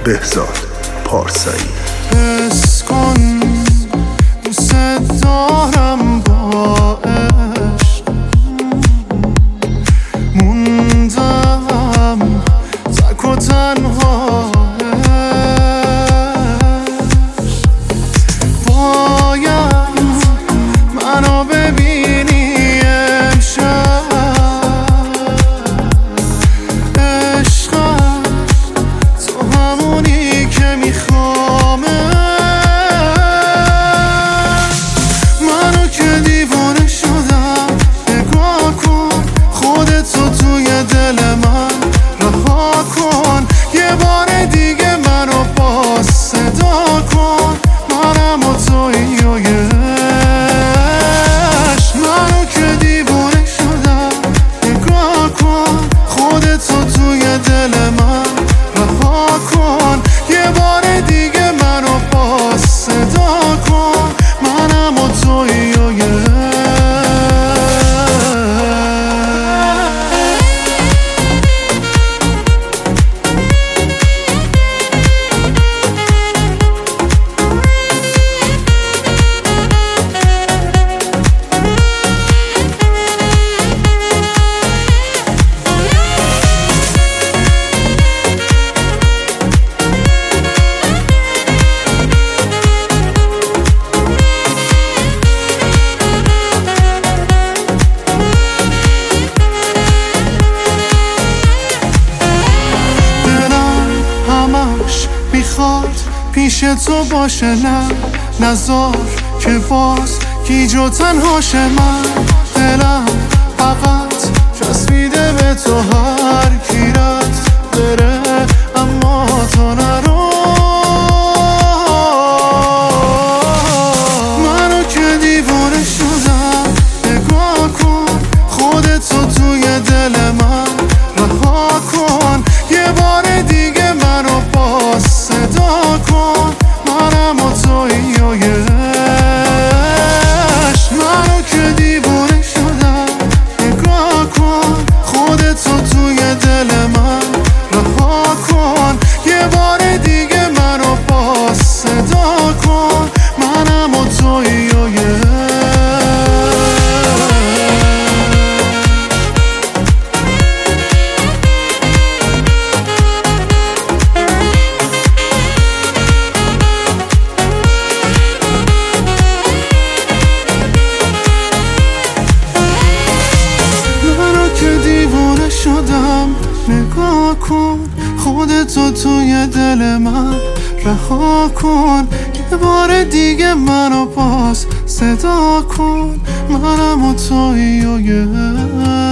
بهزاد پارسایی. حس کن دوست دارم با عشق، موندم تک و تنها. باید منو ببینی امشب، عشقم تو همونی که میخوامه. منو که دیوانه شدم، نگاه کن خودتو توی دل من رها کن. یه بار دیگه منو باز صدا کن، منم و تویی و یه عشق. منو که دیوانه شدم، نگاه کن خودتو توی دل من رها کن. یه بار دیگه منو باز صدا کن، منم و تویی و یه عشق. میخواد پیش تو باشه، نه نزار که باز گیج و تنهاشه. من دلم فقط چسبیده به تو، هر کی رفت بره اما تو نرو. منو که دیوانه شدم، نگاه کن خودتو توی دل من رها کن. یه بار دیگه منو باز صدا کن، منم و تویی و یه عشق. منو که دیوانه شدم، نگاه کن خودتو توی دل من رها کن. یه بار دیگه منو باز صدا کن، منم و تویی و یه عشق. شدم، نگاه کن خودتو توی دل من رها کن. یه بار دیگه منو باز صدا کن، منم و تویی و یه